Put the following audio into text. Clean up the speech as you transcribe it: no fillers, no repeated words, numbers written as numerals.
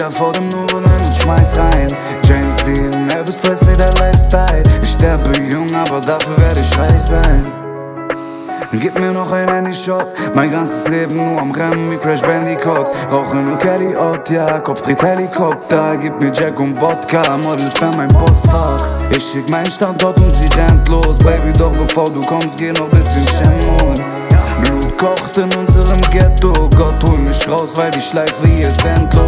Bilder vor dem Nudeln und schmeiß rein. James Dean, Elvis Presley, der Lifestyle. Ich sterbe jung, aber dafür werde ich reich sein. Gib mir noch ein Handy-Shot, mein ganzes Leben nur am Rennen wie Crash Bandicoot. Rauche nur Caddy Ott, ja, Kopf dreht Helikopter. Gib mir Jack und Wodka, Models bei mein Postfach. Ich schick meinen Standort und sie rennt los. Baby, doch bevor du kommst, geh noch bisschen Chemon. Blut kocht in unserem Ghetto, Gott hol mich raus, weil die Schleife hier ist endlos.